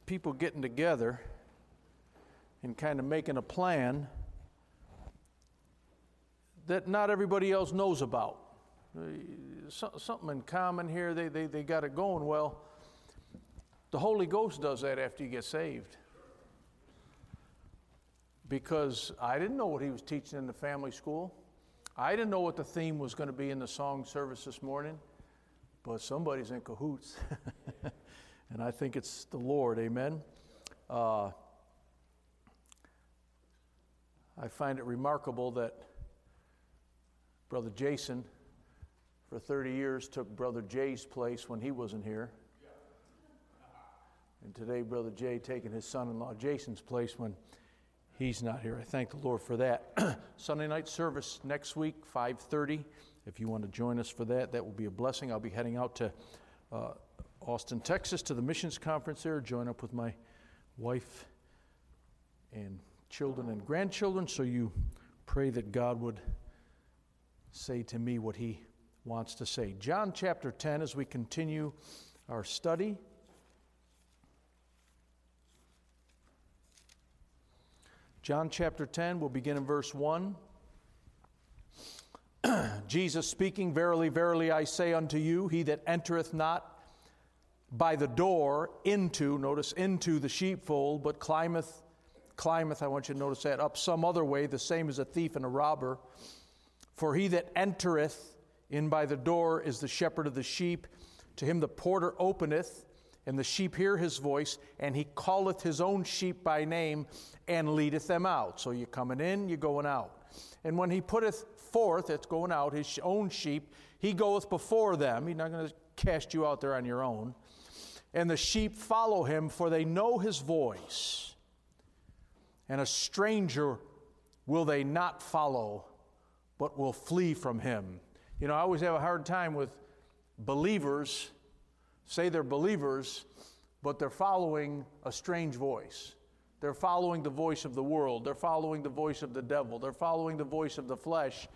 people getting together and kind of making a plan that not everybody else knows about. Something in common here, they got it going. Well, the Holy Ghost does that after you get saved. Because I didn't know what he was teaching in the family school. I didn't know what the theme was going to be in the song service this morning. But somebody's in cahoots. And I think it's the Lord, amen. I find it remarkable that Brother Jason, for 30 years, took Brother Jay's place when he wasn't here. And today, Brother Jay taking his son-in-law Jason's place when he's not here. I thank the Lord for that. Sunday night service next week, 5:30. If you want to join us for that, that will be a blessing. I'll be heading out to Austin, Texas, to the missions conference there, join up with my wife and children and grandchildren. So you pray that God would say to me what he wants to say. John chapter 10, as we continue our study. John chapter 10, we'll begin in verse 1. Jesus speaking, "Verily, verily, I say unto you, he that entereth not by the door into," notice, "into the sheepfold, but climbeth, I want you to notice that, up some other way, the same as a thief and a robber. For he that entereth in by the door is the shepherd of the sheep. To him the porter openeth, and the sheep hear his voice, and he calleth his own sheep by name, and leadeth them out." So you're coming in, you're going out. "And when he putteth forth," it's going out, "his own sheep, he goeth before them." He's not going to cast you out there on your own. "And the sheep follow him, for they know his voice. And a stranger will they not follow, but will flee from him." You know, I always have a hard time with believers, say they're believers, but they're following a strange voice. They're following the voice of the world. They're following the voice of the devil. They're following the voice of the flesh.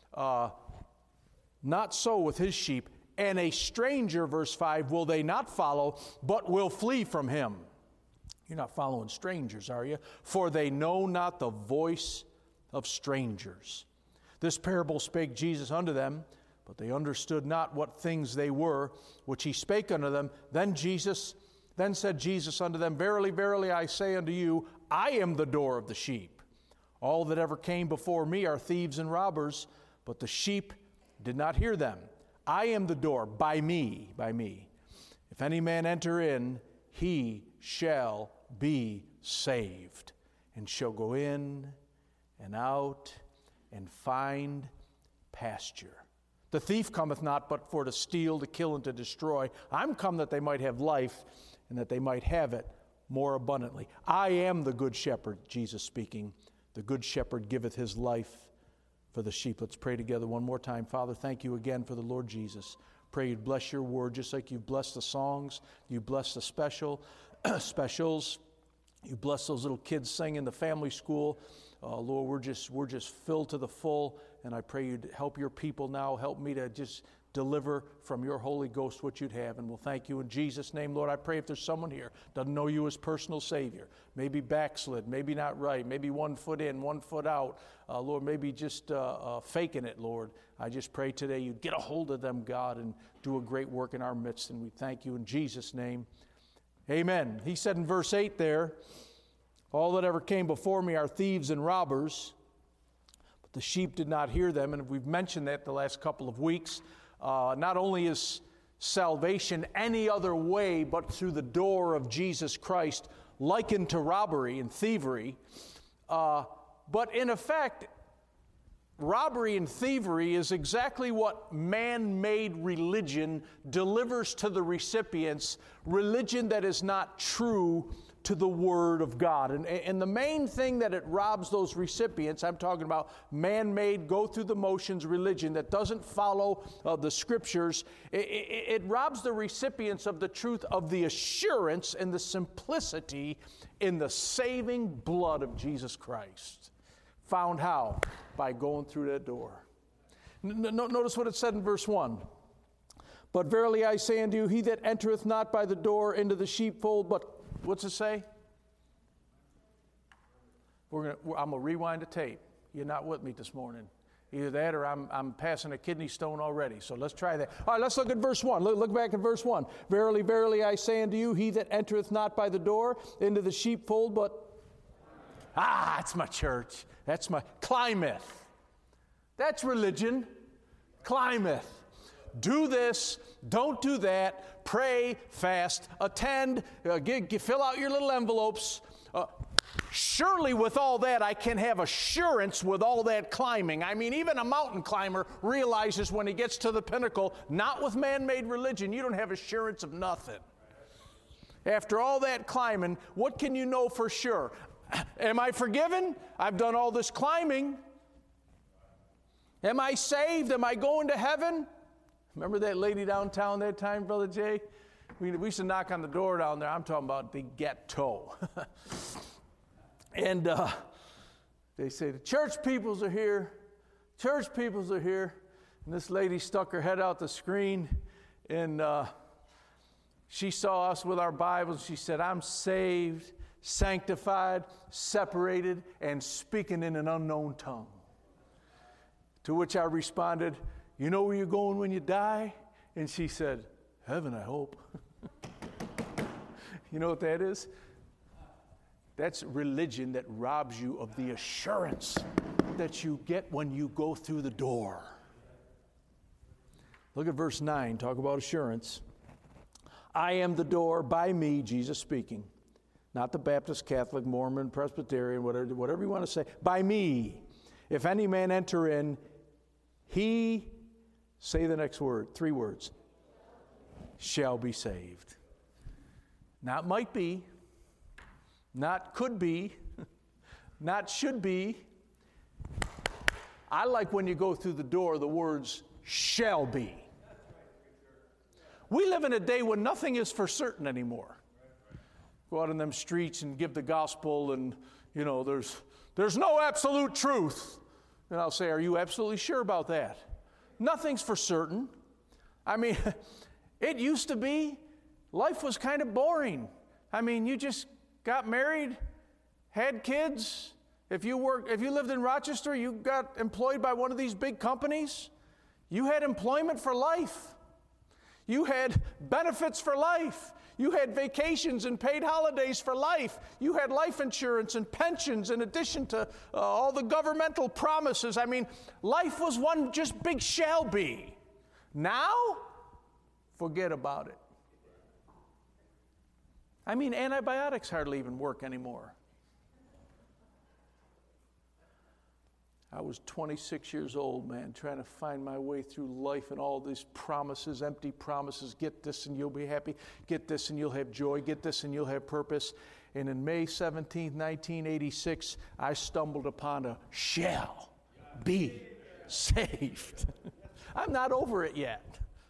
Not so with his sheep. "And a stranger," verse 5, "will they not follow, but will flee from him." You're not following strangers, are you? "For they know not the voice of strangers. This parable spake Jesus unto them, but they understood not what things they were, which he spake unto them. Then said Jesus unto them, Verily, verily, I say unto you, I am the door of the sheep. All that ever came before me are thieves and robbers, but the sheep did not hear them. I am the door, by me. If any man enter in, he shall be saved, and shall go in and out and find pasture. The thief cometh not but for to steal, to kill, and to destroy. I'm come that they might have life, and that they might have it more abundantly. I am the good shepherd," Jesus speaking. "The good shepherd giveth his life for the sheep." Let's pray together one more time. Father, thank you again for the Lord Jesus. Pray you'd bless your word just like you've blessed the songs. You bless the specials. You bless those little kids singing in the family school. Lord, we're just filled to the full, and I pray you'd help your people now. Help me to just deliver from your Holy Ghost what you'd have, and we'll thank you in Jesus' name. Lord, I pray if there's someone here doesn't know you as personal Savior, maybe backslid, maybe not right, maybe 1 foot in, 1 foot out, Lord, maybe just faking it, Lord. I just pray today you'd get a hold of them, God, and do a great work in our midst, and we thank you in Jesus' name. Amen. He said in verse 8 there, "All that ever came before me are thieves and robbers, but the sheep did not hear them." And we've mentioned that the last couple of weeks. Not only is salvation any other way but through the door of Jesus Christ, likened to robbery and thievery, but in effect, robbery and thievery is exactly what man-made religion delivers to the recipients, religion that is not true to the Word of God. And the main thing that it robs those recipients, I'm talking about man-made, go-through-the-motions religion that doesn't follow the Scriptures, it robs the recipients of the truth of the assurance and the simplicity in the saving blood of Jesus Christ. Found how? By going through that door. Notice what it said in verse 1. "But verily I say unto you, he that entereth not by the door into the sheepfold, but What's it say? I'm going to rewind the tape. You're not with me this morning. Either that or I'm passing a kidney stone already. So let's try that. All right, let's look at verse 1. Look back at verse 1. Verily, verily, I say unto you, he that entereth not by the door into the sheepfold, but... it's my church. That's my... Climbeth. That's religion. Climbeth. Do this, don't do that, pray, fast, attend, fill out your little envelopes. Surely with all that, I can have assurance with all that climbing. I mean, even a mountain climber realizes when he gets to the pinnacle, not with man-made religion, you don't have assurance of nothing. After all that climbing, what can you know for sure? Am I forgiven? I've done all this climbing. Am I saved? Am I going to heaven? Remember that lady downtown that time, Brother Jay? We used to knock on the door down there. I'm talking about the ghetto. And they say, the church peoples are here. Church peoples are here. And this lady stuck her head out the screen, and she saw us with our Bibles. She said, I'm saved, sanctified, separated, and speaking in an unknown tongue. To which I responded, you know where you're going when you die? And she said, heaven, I hope. You know what that is? That's religion that robs you of the assurance that you get when you go through the door. Look at verse 9. Talk about assurance. I am the door, by me, Jesus speaking. Not the Baptist, Catholic, Mormon, Presbyterian, whatever you want to say. By me. If any man enter in, he, say the next word, 3 words, shall be saved. Not might be. Not could be, not should be. I like when you go through the door, the words shall be. We live in a day when nothing is for certain anymore. Go out in them streets and give the gospel, and, you know, there's no absolute truth. And I'll say, are you absolutely sure about that? Nothing's for certain. I mean, it used to be, life was kind of boring. I mean, you just got married, had kids. If you lived in Rochester, you got employed by one of these big companies. You had employment for life. You had benefits for life. You had vacations and paid holidays for life. You had life insurance and pensions in addition to all the governmental promises. I mean, life was one just big shall be. Now, forget about it. I mean, antibiotics hardly even work anymore. I was 26 years old, man, trying to find my way through life and all these promises, empty promises. Get this and you'll be happy. Get this and you'll have joy. Get this and you'll have purpose. And in May 17, 1986, I stumbled upon a shall be saved. I'm not over it yet.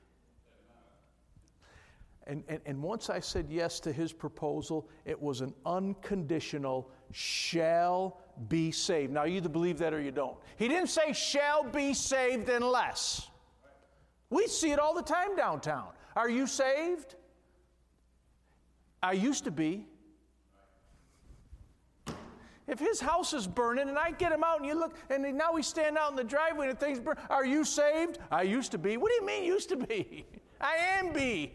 And once I said yes to his proposal, it was an unconditional shall be saved. Now, you either believe that or you don't. He didn't say shall be saved unless. We see it all the time downtown. Are you saved? I used to be. If his house is burning and I get him out and you look, and now we stand out in the driveway and things burn, are you saved? I used to be. What do you mean used to be? I am be.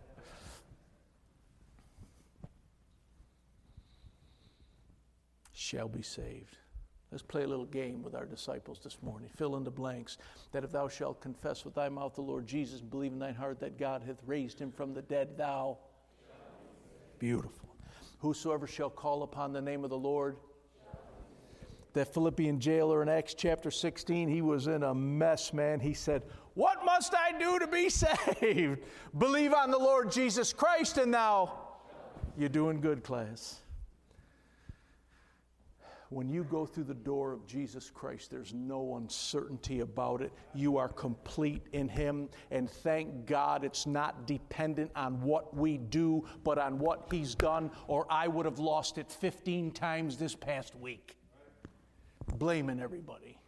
Shall be saved. Let's play a little game with our disciples this morning. Fill in the blanks. That if thou shalt confess with thy mouth the Lord Jesus and believe in thine heart that God hath raised him from the dead, thou. Beautiful. Whosoever shall call upon the name of the Lord. That Philippian jailer in Acts chapter 16, he was in a mess, man. He said, what must I do to be saved? Believe on the Lord Jesus Christ and thou. You're doing good, class. When you go through the door of Jesus Christ, there's no uncertainty about it. You are complete in him. And thank God it's not dependent on what we do, but on what he's done, or I would have lost it 15 times this past week. Blaming everybody.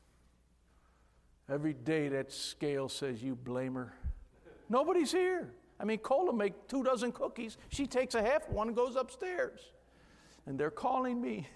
Every day that scale says, you blamer. Nobody's here. I mean, Cola make 2 dozen cookies. She takes a half one and goes upstairs. And they're calling me.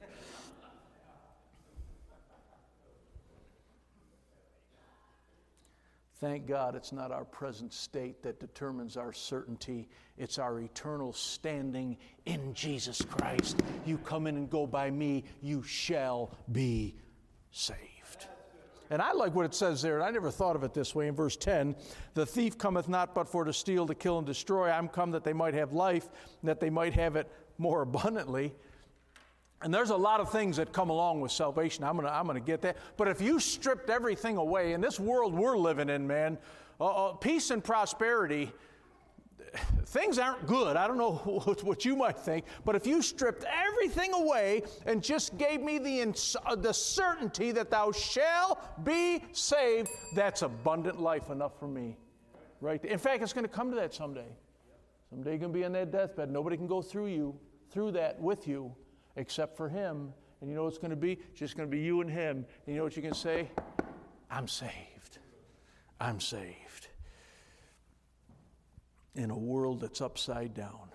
Thank God it's not our present state that determines our certainty. It's our eternal standing in Jesus Christ. You come in and go by me, you shall be saved. And I like what it says there, and I never thought of it this way in verse 10. The thief cometh not but for to steal, to kill, and destroy. I'm come that they might have life, and that they might have it more abundantly. And there's a lot of things that come along with salvation. I'm gonna get that. But if you stripped everything away, in this world we're living in, man, peace and prosperity, things aren't good. I don't know what you might think, but if you stripped everything away and just gave me the certainty that thou shalt be saved, that's abundant life enough for me. Right? In fact, it's going to come to that someday. Someday you're going to be on that deathbed. Nobody can go through that with you, except for him. And you know what it's going to be? It's just going to be you and him. And you know what you can say? I'm saved. I'm saved. In a world that's upside down.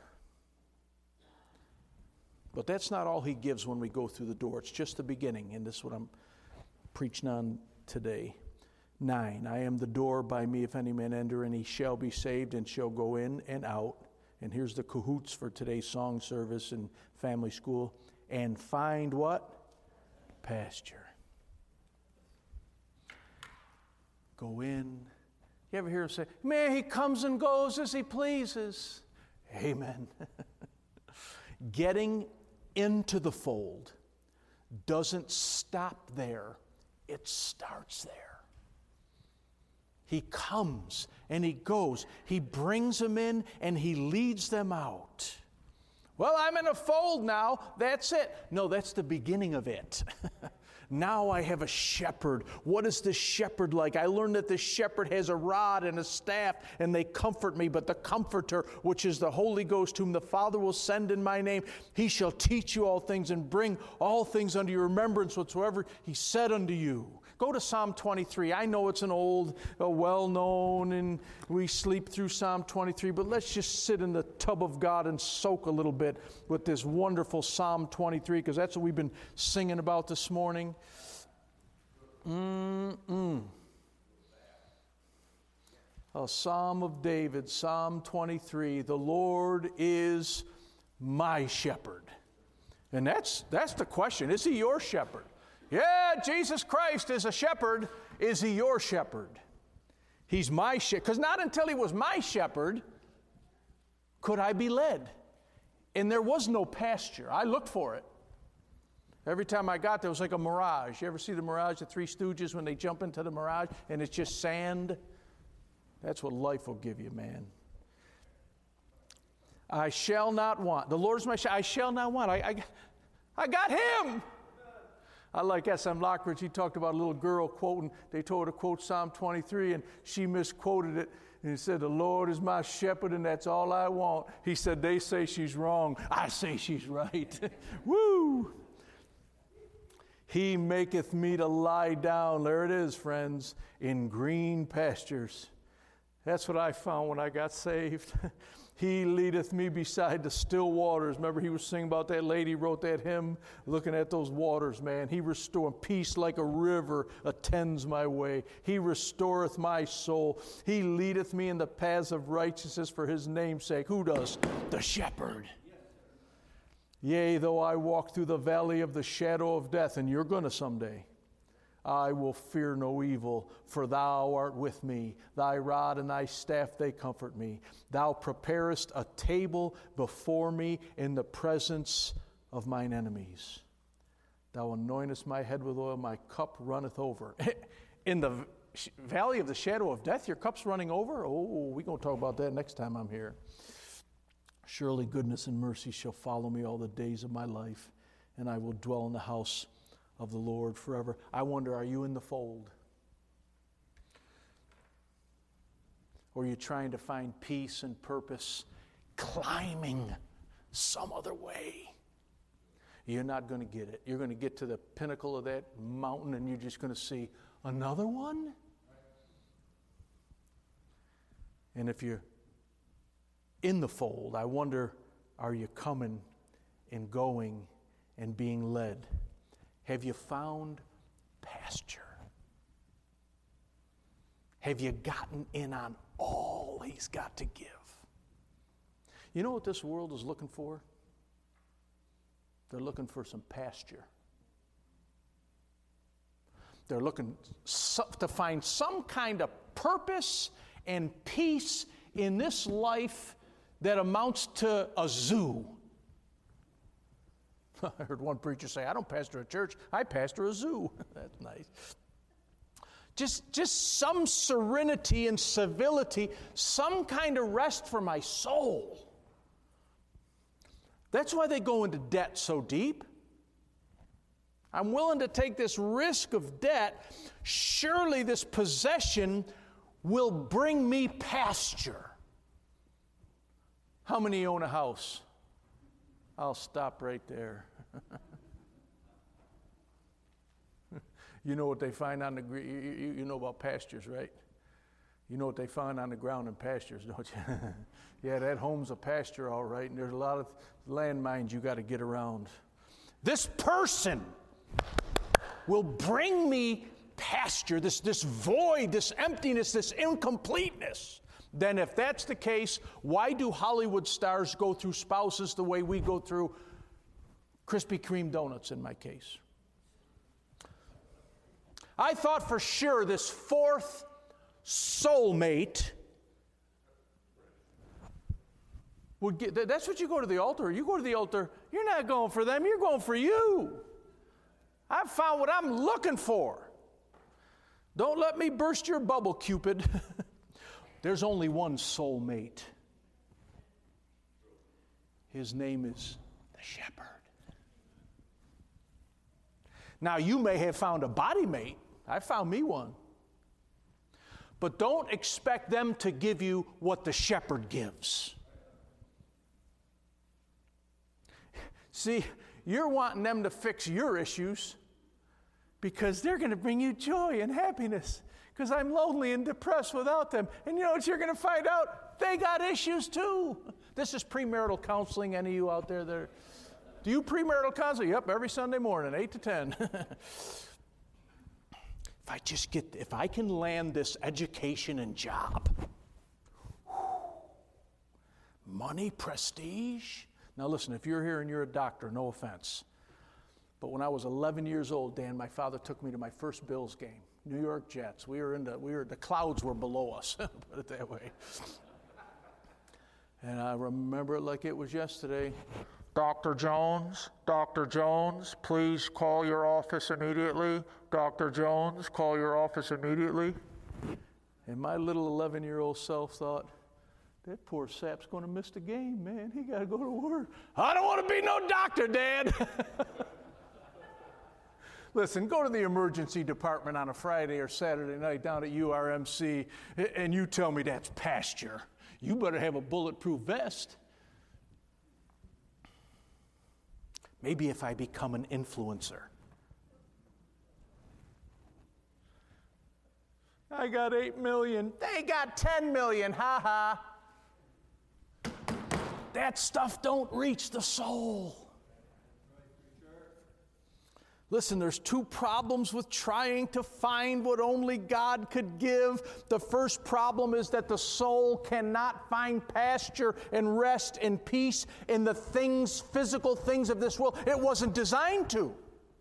But that's not all he gives when we go through the door. It's just the beginning, and this is what I'm preaching on today. 9, I am the door, by me if any man enter, and he shall be saved and shall go in and out. And here's the cahoots for today's song service and family school. And find what? Pasture. Go in. You ever hear him say, man, he comes and goes as he pleases. Amen. Getting into the fold doesn't stop there. It starts there. He comes and he goes. He brings them in and he leads them out. Well, I'm in a fold now. That's it. No, that's the beginning of it. Now I have a shepherd. What is the shepherd like? I learned that the shepherd has a rod and a staff, and they comfort me. But the Comforter, which is the Holy Ghost, whom the Father will send in my name, he shall teach you all things and bring all things unto your remembrance whatsoever he said unto you. Go to Psalm 23. I know it's an old, well-known, and we sleep through Psalm 23, but let's just sit in the tub of God and soak a little bit with this wonderful Psalm 23, because that's what we've been singing about this morning. A Psalm of David, Psalm 23. The Lord is my shepherd. And that's the question. Is he your shepherd? Yeah, Jesus Christ is a shepherd. Is he your shepherd? He's my shepherd. Because not until he was my shepherd could I be led. And there was no pasture. I looked for it. Every time I got there, it was like a mirage. You ever see the mirage, the Three Stooges, when they jump into the mirage and it's just sand? That's what life will give you, man. I shall not want. The Lord is my shepherd. I shall not want. I got him. I like S.M. Lockridge. He talked about a little girl quoting. They told her to quote Psalm 23, and she misquoted it. And he said, the Lord is my shepherd, and that's all I want. He said, they say she's wrong. I say she's right. Woo! He maketh me to lie down, there it is, friends, in green pastures. That's what I found when I got saved. He leadeth me beside the still waters. Remember, he was singing about that lady, wrote that hymn, looking at those waters, man. He restoreth peace like a river, attends my way. He restoreth my soul. He leadeth me in the paths of righteousness for his name's sake. Who does? The shepherd. Yea, though I walk through the valley of the shadow of death, and you're going to someday, I will fear no evil, for thou art with me. Thy rod and thy staff, they comfort me. Thou preparest a table before me in the presence of mine enemies. Thou anointest my head with oil, my cup runneth over. In the valley of the shadow of death, your cup's running over? Oh, we're going to talk about that next time I'm here. Surely goodness and mercy shall follow me all the days of my life, and I will dwell in the house of the Lord forever. I wonder, are you in the fold? Or are you trying to find peace and purpose climbing some other way? You're not going to get it. You're going to get to the pinnacle of that mountain and you're just going to see another one? And if you in the fold. I wonder, are you coming and going and being led? Have you found pasture? Have you gotten in on all He's got to give? You know what this world is looking for? They're looking for some pasture. They're looking to find some kind of purpose and peace in this life that amounts to a zoo. I heard one preacher say, I don't pastor a church, I pastor a zoo. That's nice. Just some serenity and civility, some kind of rest for my soul. That's why they go into debt so deep. I'm willing to take this risk of debt. Surely this possession will bring me pasture. How many own a house? I'll stop right there. You know what they find on the you know about pastures, right? You know what they find on the ground in pastures, don't you? Yeah, that home's a pasture, all right, and there's a lot of landmines you got to get around. This person will bring me pasture, this void, this emptiness, this incompleteness. Then if that's the case, why do Hollywood stars go through spouses the way we go through Krispy Kreme donuts in my case? I thought for sure this fourth soulmate would get. That's what you go to the altar. You go to the altar, you're not going for them, you're going for you. I've found what I'm looking for. Don't let me burst your bubble, Cupid. There's only one soulmate. His name is the shepherd. Now, you may have found a body mate. I found me one. But don't expect them to give you what the shepherd gives. See, you're wanting them to fix your issues because they're going to bring you joy and happiness. Because I'm lonely and depressed without them. And you know what you're going to find out? They got issues too. This is premarital counseling. Any of you out there that do you premarital counsel? Yep, every Sunday morning, 8 to 10. If I can land this education and job, money, prestige. Now listen, if you're here and you're a doctor, no offense. But when I was 11 years old, Dan, my father took me to my first Bills game. New York Jets. The clouds were below us, put it that way. And I remember it like it was yesterday. Dr. Jones, please call your office immediately. Dr. Jones, call your office immediately. And my little 11-year-old self thought, that poor sap's going to miss the game, man. He got to go to work. I don't want to be no doctor, Dad. Listen, go to the emergency department on a Friday or Saturday night down at URMC, and you tell me that's pasture. You better have a bulletproof vest. Maybe if I become an influencer. I got 8 million. They got 10 million. Ha ha. That stuff don't reach the soul. Listen, there's two problems with trying to find what only God could give. The first problem is that the soul cannot find pasture and rest and peace in the things, physical things of this world. It wasn't designed to.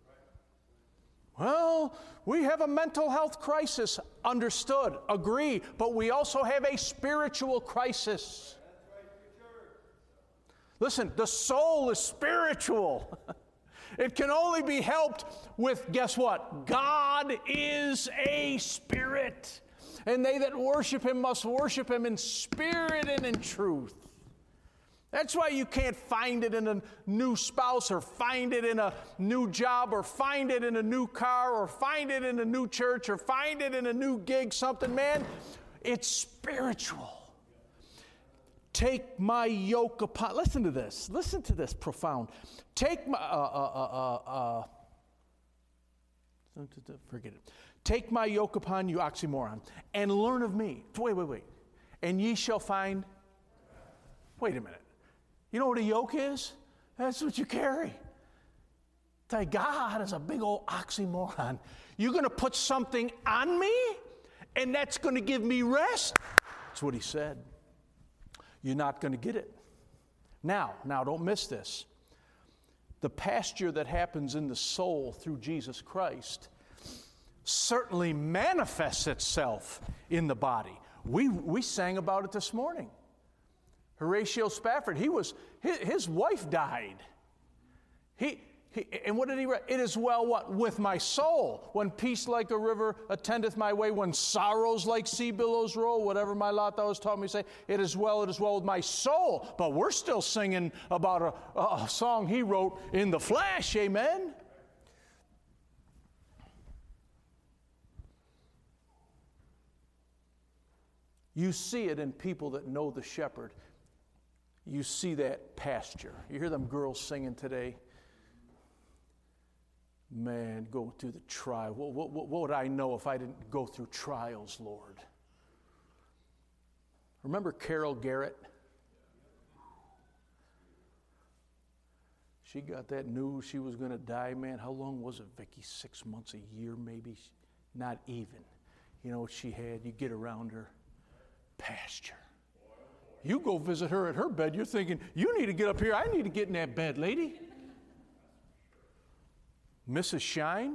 Well, we have a mental health crisis. Understood, agree, but we also have a spiritual crisis. Listen, the soul is spiritual. It can only be helped with, guess what? God is a spirit. And they that worship Him must worship Him in spirit and in truth. That's why you can't find it in a new spouse or find it in a new job or find it in a new car or find it in a new church or find it in a new gig, something, man. It's spiritual. Take my yoke upon, listen to this profound. Take my, forget it. Take my yoke upon you, oxymoron, and learn of me. Wait. And ye shall find Wait a minute. You know what a yoke is? That's what you carry. Thy God is a big old oxymoron. You're going to put something on me, and that's going to give me rest? That's what he said. You're not going to get it. Now, don't miss this. The pasture that happens in the soul through Jesus Christ certainly manifests itself in the body. We sang about it this morning. Horatio Spafford, his wife died. And what did he write? It is well what? With my soul. When peace like a river attendeth my way, when sorrows like sea billows roll, whatever my lot thou hast taught me to say, it is well with my soul. But we're still singing about a song he wrote in the flesh, amen? You see it in people that know the shepherd. You see that pasture. You hear them girls singing today. Man, go through the trial. What would I know if I didn't go through trials, Lord? Remember Carol Garrett? She got that news she was going to die, man. How long was it, Vicki? 6 months, a year maybe? Not even. You know what she had? You get around her. Pasture. You go visit her at her bed, you're thinking, you need to get up here. I need to get in that bed, lady. Mrs. Shine?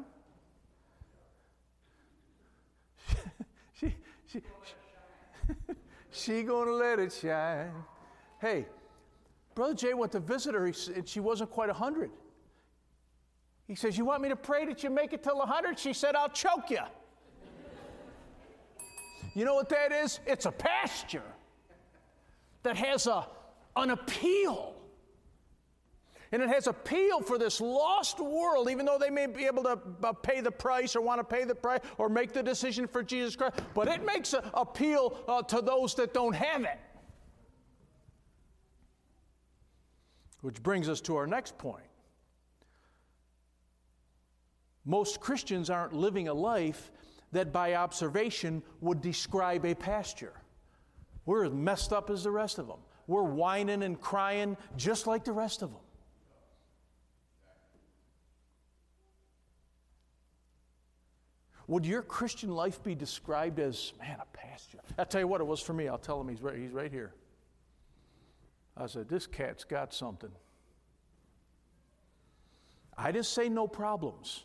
she gonna let it shine. Hey, Brother Jay went to visit her, and she wasn't quite 100. He says, you want me to pray that you make it till 100? She said, I'll choke you. You know what that is? It's a pasture that has an appeal. And it has appeal for this lost world, even though they may be able to pay the price or want to pay the price or make the decision for Jesus Christ. But it makes an appeal to those that don't have it. Which brings us to our next point. Most Christians aren't living a life that by observation would describe a pasture. We're as messed up as the rest of them. We're whining and crying just like the rest of them. Would your Christian life be described as, man, a pasture? I'll tell you what it was for me. I'll tell him he's right here. I said, this cat's got something. I didn't say no problems.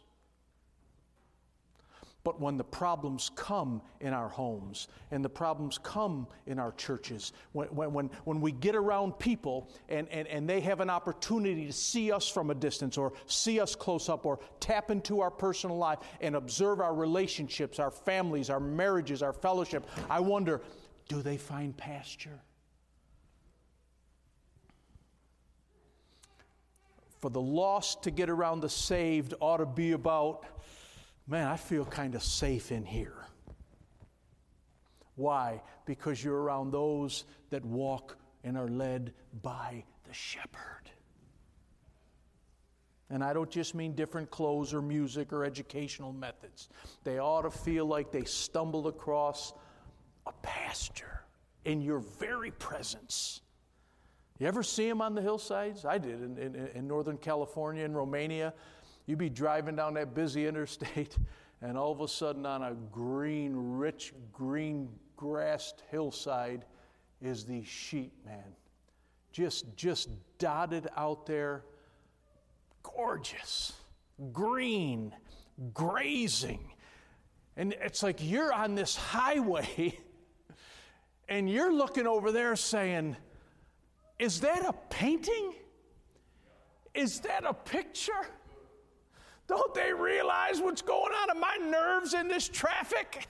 But when the problems come in our homes and the problems come in our churches, when we get around people and they have an opportunity to see us from a distance or see us close up or tap into our personal life and observe our relationships, our families, our marriages, our fellowship, I wonder, do they find pasture? For the lost to get around the saved ought to be about, man, I feel kind of safe in here. Why? Because you're around those that walk and are led by the shepherd. And I don't just mean different clothes or music or educational methods. They ought to feel like they stumbled across a pasture in your very presence. You ever see them on the hillsides? I did in Northern California, in Romania. You'd be driving down that busy interstate, and all of a sudden on a rich green grassed hillside is these sheep, man. Just dotted out there, gorgeous, green, grazing. And it's like you're on this highway, and you're looking over there saying, is that a painting? Is that a picture? Don't they realize what's going on in my nerves in this traffic?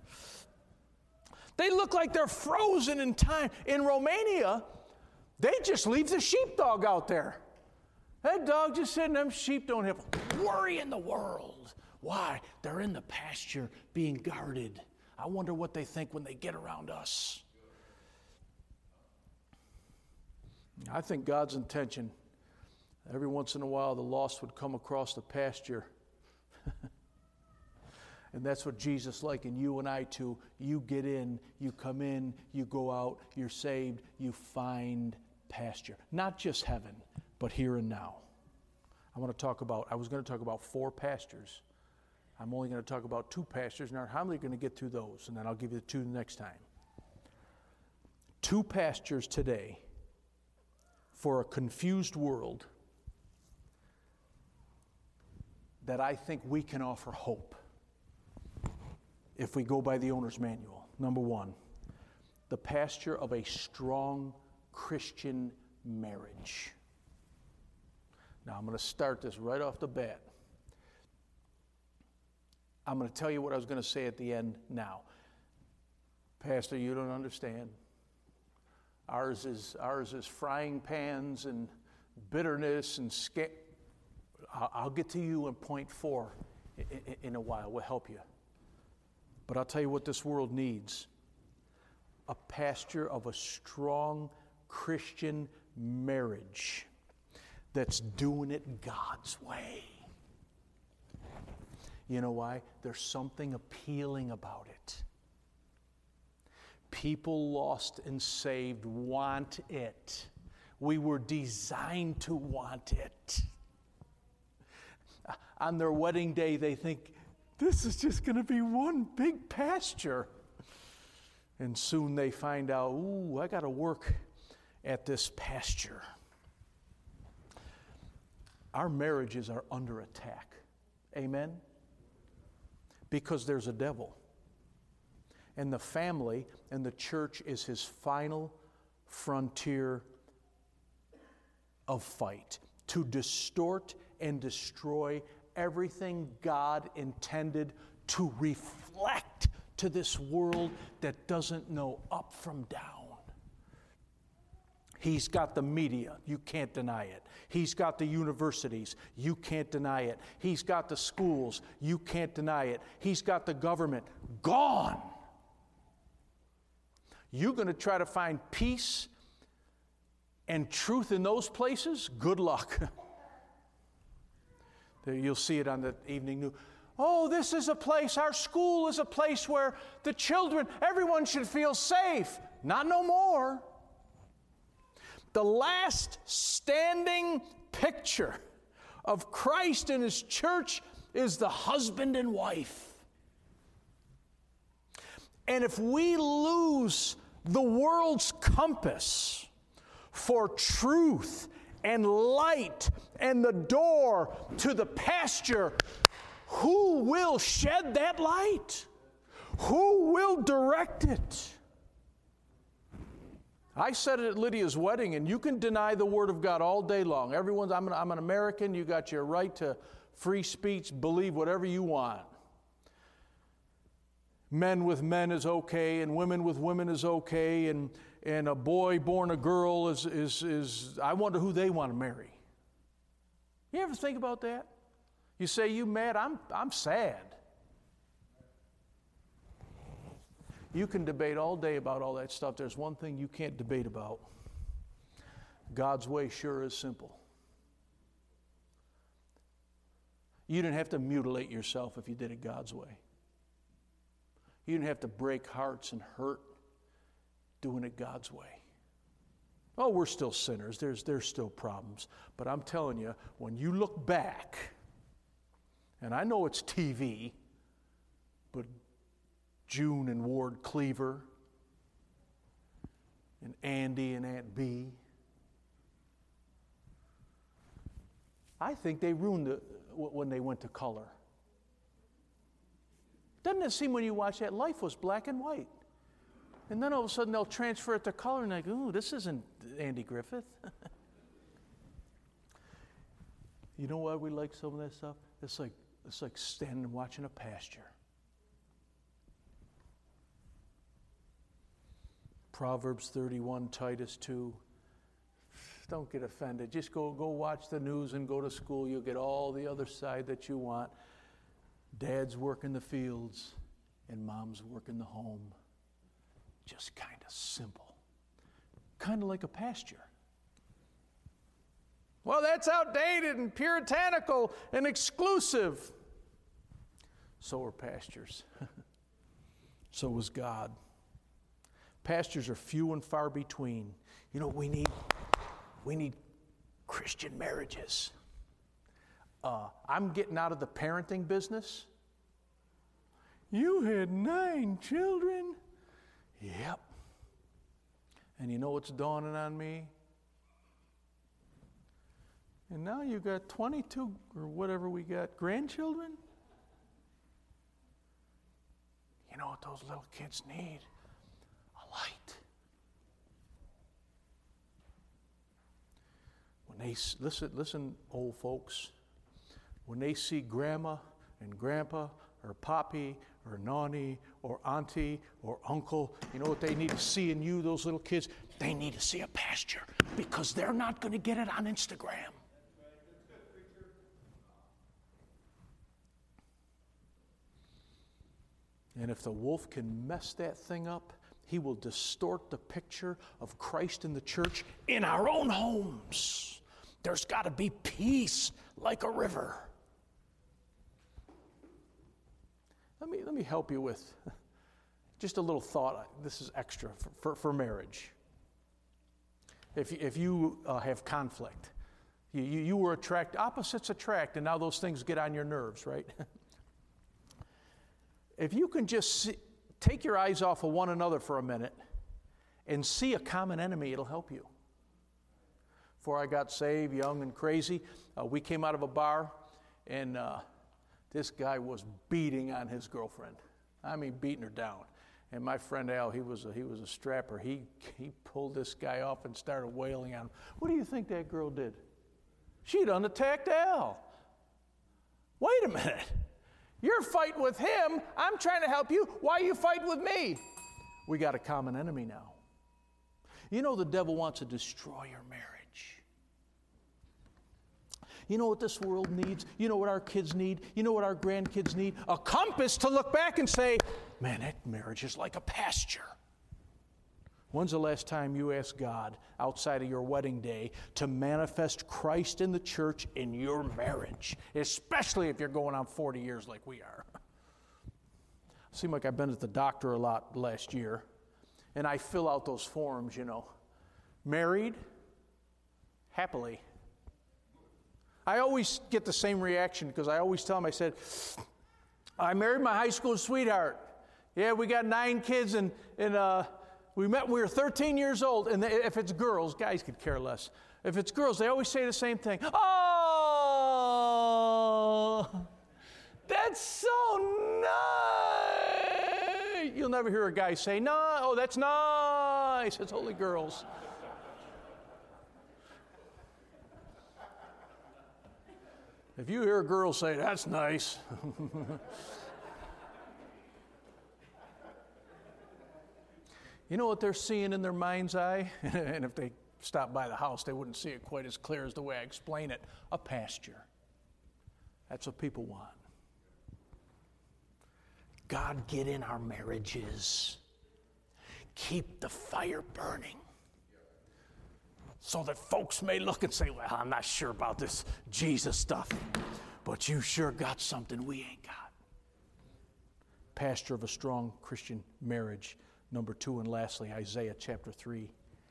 They look like they're frozen in time. In Romania, they just leave the sheepdog out there. That dog just sitting, them sheep don't have a worry in the world. Why? They're in the pasture being guarded. I wonder what they think when they get around us. I think God's intention, every once in a while the lost would come across the pasture. And that's what Jesus likened you and I to. You get in, you come in, you go out, you're saved, you find pasture. Not just heaven, but here and now. I was going to talk about 4 pastures. I'm only going to talk about 2 pastures. Now, how am I going to get through those? And then I'll give you the 2 next time. 2 pastures today for a confused world that I think we can offer hope if we go by the owner's manual. Number 1, the pasture of a strong Christian marriage. Now, I'm going to start this right off the bat. I'm going to tell you what I was going to say at the end now. Pastor, you don't understand. Ours is frying pans and bitterness and I'll get to you in point 4 in a while. We'll help you. But I'll tell you what this world needs. A pasture of a strong Christian marriage that's doing it God's way. You know why? There's something appealing about it. People lost and saved want it. We were designed to want it. On their wedding day, they think, this is just going to be one big pasture. And soon they find out, ooh, I got to work at this pasture. Our marriages are under attack. Amen? Because there's a devil. And the family and the church is his final frontier of fight. To distort and destroy everything God intended to reflect to this world that doesn't know up from down. He's got the media, you can't deny it. He's got the universities, you can't deny it. He's got the schools, you can't deny it. He's got the government, gone. You're going to try to find peace and truth in those places? Good luck. You'll see it on the evening news. Oh, this is a place, our school is a place where the children, everyone should feel safe. Not no more. The last standing picture of Christ and His church is the husband and wife. And if we lose the world's compass for truth and light and the door to the pasture, who will shed that light? Who will direct it? I said it at Lydia's wedding, and you can deny the Word of God all day long. I'm an American, you got your right to free speech, believe whatever you want. Men with men is okay, and women with women is okay, and a boy born a girl is I wonder who they want to marry. You ever think about that? You say, you mad? I'm sad. You can debate all day about all that stuff. There's one thing you can't debate about. God's way sure is simple. You didn't have to mutilate yourself if you did it God's way. You didn't have to break hearts and hurt doing it God's way. Oh, we're still sinners. There's still problems. But I'm telling you, when you look back, and I know it's TV, but June and Ward Cleaver, and Andy and Aunt Bee, I think they ruined it when they went to color. Doesn't it seem when you watch that, life was black and white? And then all of a sudden they'll transfer it to color and like, ooh, this isn't Andy Griffith. You know why we like some of that stuff? It's like standing and watching a pasture. Proverbs 31, Titus 2. Don't get offended. Just go watch the news and go to school. You'll get all the other side that you want. Dads work in the fields and moms work in the home. Just kind of simple. Kind of like a pasture. Well, that's outdated and puritanical and exclusive. So are pastures. So is God. Pastures are few and far between. You know what we need? We need Christian marriages. I'm getting out of the parenting business. You had 9 children? Yep. And you know what's dawning on me? And now you got 22 or whatever we got, grandchildren? You know what those little kids need? A light. When they listen, old folks. When they see grandma and grandpa or poppy or nanny or auntie or uncle, you know what they need to see in you, those little kids? They need to see a pasture, because they're not going to get it on Instagram. And if the wolf can mess that thing up, he will distort the picture of Christ in the church in our own homes. There's got to be peace like a river. Let me help you with just a little thought. This is extra for marriage. If you have conflict, you were opposites attract, and now those things get on your nerves, right? If you can just take your eyes off of one another for a minute and see a common enemy, it'll help you. Before I got saved, young and crazy, we came out of a bar, and this guy was beating on his girlfriend. I mean, beating her down. And my friend Al, he was a strapper. He pulled this guy off and started wailing on him. What do you think that girl did? She done attacked Al. Wait a minute. You're fighting with him. I'm trying to help you. Why are you fighting with me? We got a common enemy now. You know the devil wants to destroy your marriage. You know what this world needs? You know what our kids need? You know what our grandkids need? A compass to look back and say, man, that marriage is like a pasture. When's the last time you asked God, outside of your wedding day, to manifest Christ in the church in your marriage? Especially if you're going on 40 years like we are. Seems like I've been at the doctor a lot last year, and I fill out those forms, you know. Married, happily. I always get the same reaction, because I always tell them, I said, I married my high school sweetheart. Yeah, we got 9 kids, and we were 13 years old. And if it's girls, guys could care less. If it's girls, they always say the same thing. Oh, that's so nice. You'll never hear a guy say, no, oh, that's nice. It's only girls. If you hear a girl say, that's nice. You know what they're seeing in their mind's eye? And if they stopped by the house, they wouldn't see it quite as clear as the way I explain it. A pasture. That's what people want. God, get in our marriages. Keep the fire burning. So that folks may look and say, well, I'm not sure about this Jesus stuff, but you sure got something we ain't got. Pastor of a strong Christian marriage. Number 2, and lastly, Isaiah chapter 3.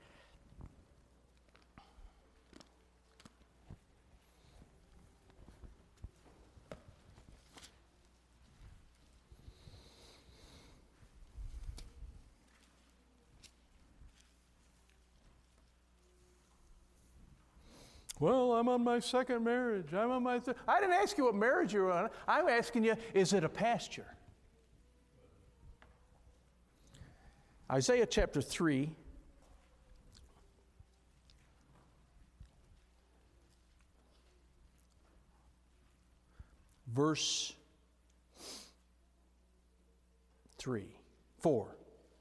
Well, I'm on my second marriage. I'm on my third. I didn't ask you what marriage you're on. I'm asking you, is it a pasture? Isaiah chapter 3. Verse 4.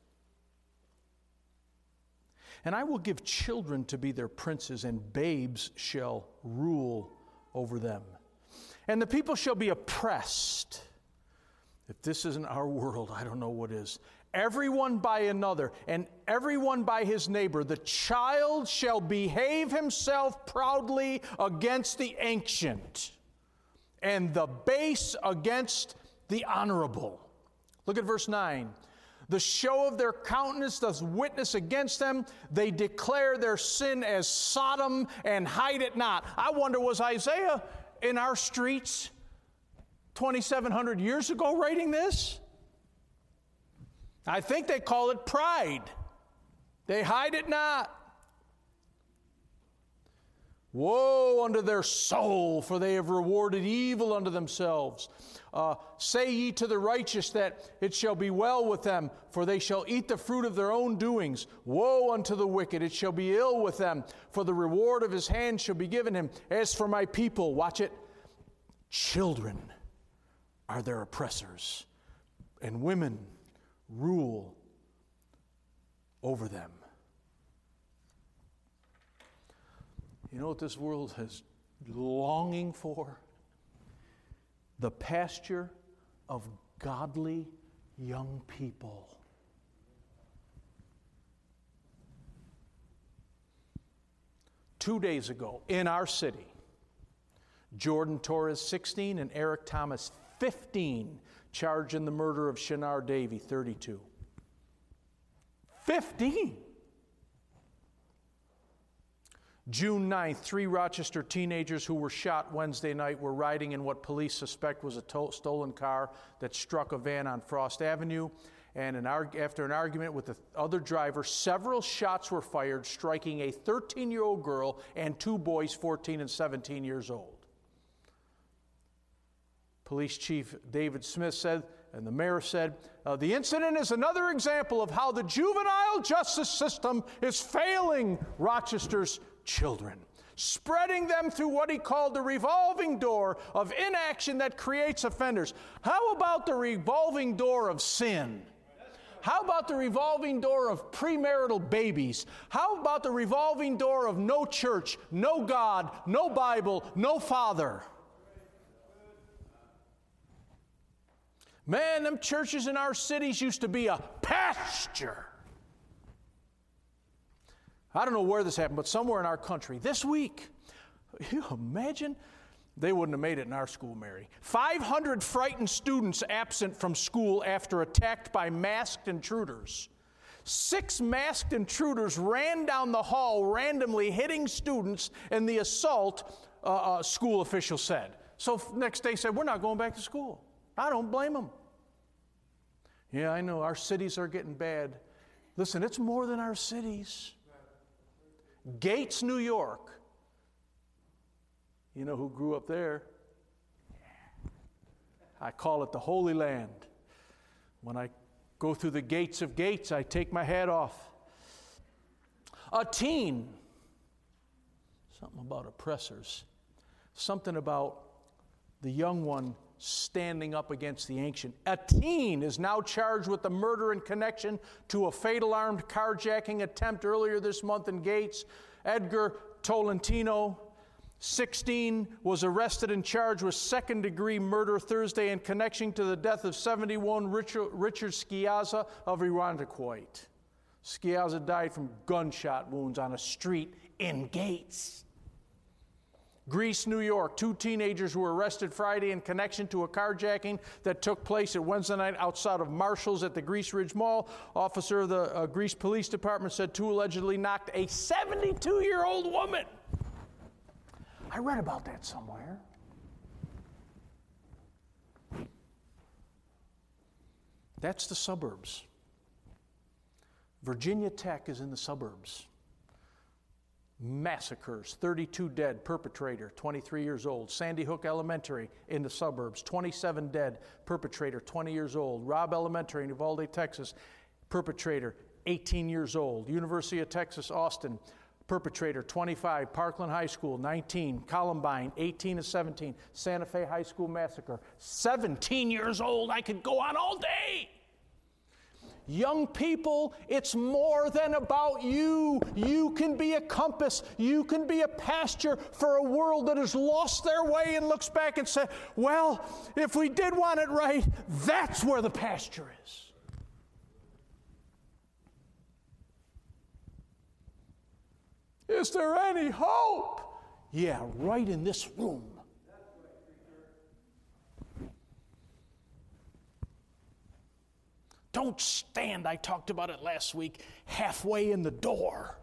And I will give children to be their princes, and babes shall rule over them. And the people shall be oppressed. If this isn't our world, I don't know what is. Everyone by another, and everyone by his neighbor. The child shall behave himself proudly against the ancient, and the base against the honorable. Look at verse 9. The show of their countenance does witness against them. They declare their sin as Sodom and hide it not. I wonder, was Isaiah in our streets 2,700 years ago writing this? I think they call it pride. They hide it not. Woe unto their soul, for they have rewarded evil unto themselves. Say ye to the righteous that it shall be well with them, for they shall eat the fruit of their own doings. Woe unto the wicked, it shall be ill with them, for the reward of his hand shall be given him. As for my people, watch it, children are their oppressors, and women rule over them. You know what this world is longing for? The pasture of godly young people. Two days ago, in our city, Jordan Torres, 16, and Eric Thomas, 15, charged in the murder of Shinar Davy, 32. 15! June 9th, 3 Rochester teenagers who were shot Wednesday night were riding in what police suspect was a stolen car that struck a van on Frost Avenue. And after an argument with the other driver, several shots were fired, striking a 13-year-old girl and 2 boys, 14 and 17 years old. Police Chief David Smith said, and the mayor said, the incident is another example of how the juvenile justice system is failing Rochester's children, spreading them through what he called the revolving door of inaction that creates offenders. How about the revolving door of sin? How about the revolving door of premarital babies? How about the revolving door of no church, no God, no Bible, no Father? Man, them churches in our cities used to be a pasture. I don't know where this happened, but somewhere in our country. This week, you imagine? They wouldn't have made it in our school, Mary. 500 frightened students absent from school after attacked by masked intruders. 6 masked intruders ran down the hall randomly hitting students in the assault, school officials said. So next day said, we're not going back to school. I don't blame them. Yeah, I know, our cities are getting bad. Listen, it's more than our cities. Gates, New York. You know who grew up there? I call it the Holy Land. When I go through the gates of gates, I take my hat off. A teen. Something about oppressors. Something about the young one standing up against the ancient. A teen is now charged with the murder in connection to a fatal armed carjacking attempt earlier this month in Gates. Edgar Tolentino, 16, was arrested and charged with second-degree murder Thursday in connection to the death of 71 Richard Sciazza of Irondequoit. Sciazza died from gunshot wounds on a street in Gates. Greece, New York, 2 teenagers were arrested Friday in connection to a carjacking that took place at Wednesday night outside of Marshall's at the Greece Ridge Mall. Officer of the Greece Police Department said 2 allegedly knocked a 72-year-old woman. I read about that somewhere. That's the suburbs. Virginia Tech is in the suburbs. Massacres, 32 dead, perpetrator, 23 years old. Sandy Hook Elementary in the suburbs, 27 dead, perpetrator, 20 years old. Robb Elementary in Uvalde, Texas, perpetrator, 18 years old. University of Texas, Austin, perpetrator, 25. Parkland High School, 19. Columbine, 18 to 17. Santa Fe High School massacre, 17 years old. I could go on all day. Young people, it's more than about you. You can be a compass. You can be a pasture for a world that has lost their way and looks back and says, well, if we did want it right, that's where the pasture is. Is there any hope? Yeah, right in this room. don't stand, I talked about it last week, halfway in the door.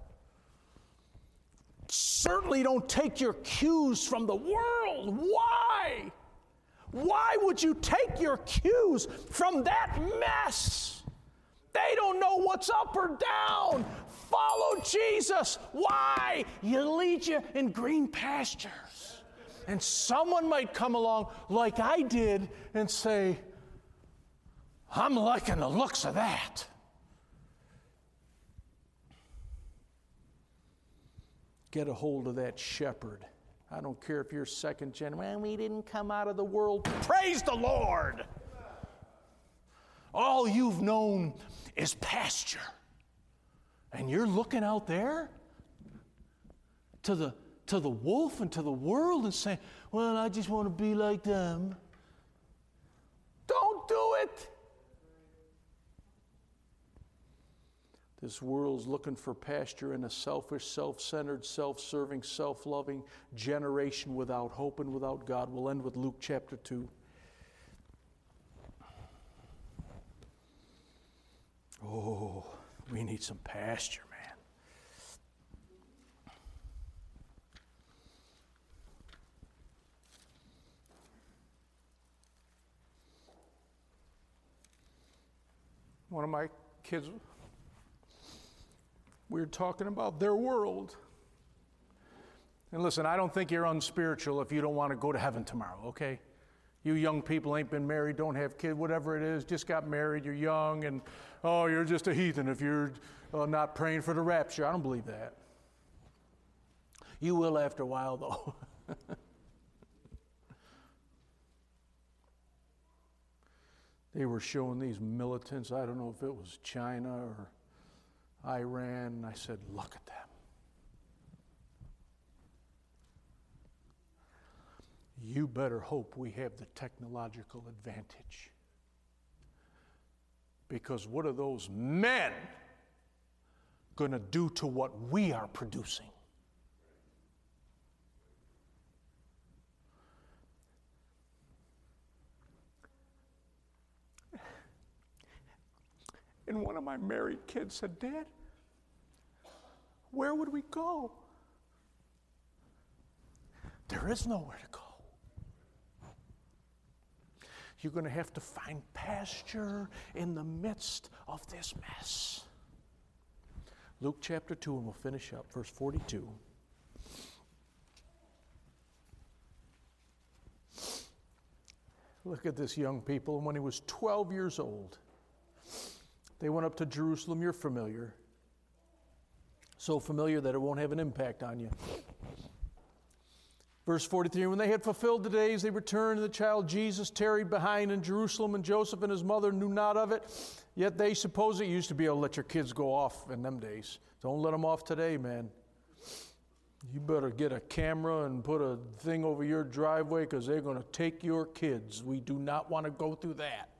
Certainly don't take your cues from the world. Why? Why would you take your cues from that mess? They don't know what's up or down. Follow Jesus. Why? He'll lead you in green pastures. And someone might come along like I did and say, I'm liking the looks of that. Get a hold of that shepherd. I don't care if you're second gen. Well, we didn't come out of the world. Praise the Lord. All you've known is pasture. And you're looking out there to the wolf and to the world and saying, well, I just want to be like them. Don't do it. This world's looking for pasture in a selfish, self-centered, self-serving, self-loving generation without hope and without God. We'll end with Luke chapter 2. Oh, we need some pasture, man. One of my kids, we were talking about their world. And listen, I don't think you're unspiritual if you don't want to go to heaven tomorrow, okay? You young people ain't been married, don't have kids, whatever it is, just got married, you're young, and oh, you're just a heathen if you're not praying for the rapture. I don't believe that. You will after a while, though. They were showing these militants, I don't know if it was China or Iran, and I said, look at them. You better hope we have the technological advantage. Because what are those men going to do to what we are producing? And one of my married kids said, Dad, where would we go? There is nowhere to go. You're going to have to find pasture in the midst of this mess. Luke chapter 2, and we'll finish up, verse 42. Look at this young people. And when he was 12 years old, they went up to Jerusalem. You're familiar. So familiar that it won't have an impact on you. Verse 43, when they had fulfilled the days, they returned, and the child Jesus tarried behind in Jerusalem, and Joseph and his mother knew not of it. Yet they suppose it used to be able to let your kids go off in them days. Don't let them off today, man. You better get a camera and put a thing over your driveway because they're going to take your kids. We do not want to go through that.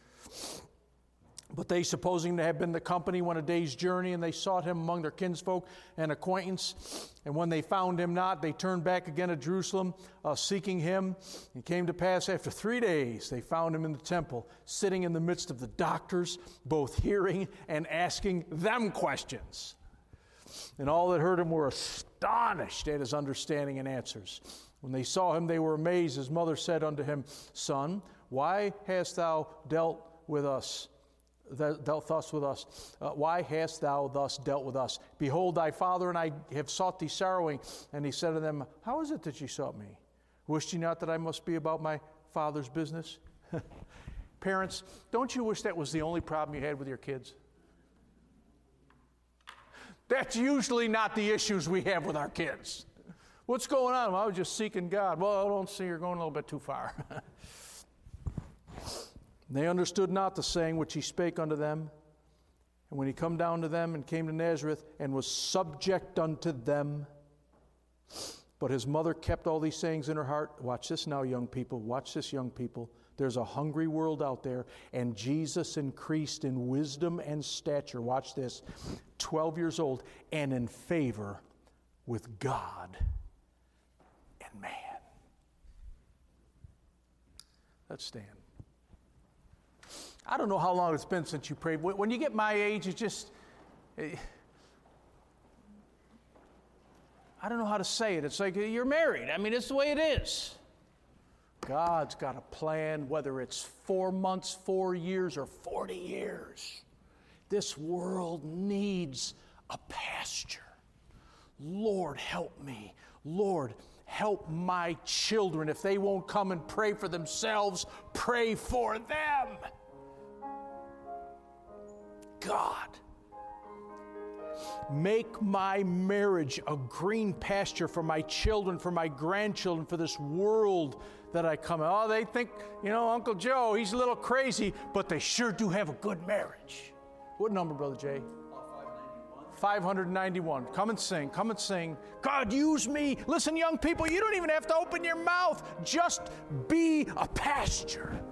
But they, supposing to have been the company, went a day's journey, and they sought him among their kinsfolk and acquaintance. And when they found him not, they turned back again to Jerusalem, seeking him. It came to pass after 3 days, they found him in the temple, sitting in the midst of the doctors, both hearing and asking them questions. And all that heard him were astonished at his understanding and answers. When they saw him, they were amazed. His mother said unto him, Son, why hast thou dealt with us? Why hast thou thus dealt with us? Behold, thy father and I have sought thee sorrowing. And he said to them, How is it that ye sought me? Wished ye not that I must be about my father's business? Parents, don't you wish that was the only problem you had with your kids? That's usually not the issues we have with our kids. What's going on? Well, I was just seeking God. Well, I don't see you're going a little bit too far. They understood not the saying which he spake unto them. And when he come down to them and came to Nazareth and was subject unto them, but his mother kept all these sayings in her heart. Watch this now, young people. Watch this, young people. There's a hungry world out there, and Jesus increased in wisdom and stature. Watch this. 12 years old, and in favor with God and man. Let's stand. I don't know how long it's been since you prayed. When you get my age, it's just, I don't know how to say it. It's like you're married. I mean, it's the way it is. God's got a plan, whether it's 4 months, 4 years, or 40 years. This world needs a pasture. Lord, help me. Lord, help my children. If they won't come and pray for themselves, pray for them. God, make my marriage a green pasture for my children, for my grandchildren, for this world that I come in. Oh, they think, Uncle Joe, he's a little crazy, but they sure do have a good marriage. What number, Brother Jay? 591. Come and sing. Come and sing. God, use me. Listen, young people, you don't even have to open your mouth. Just be a pasture.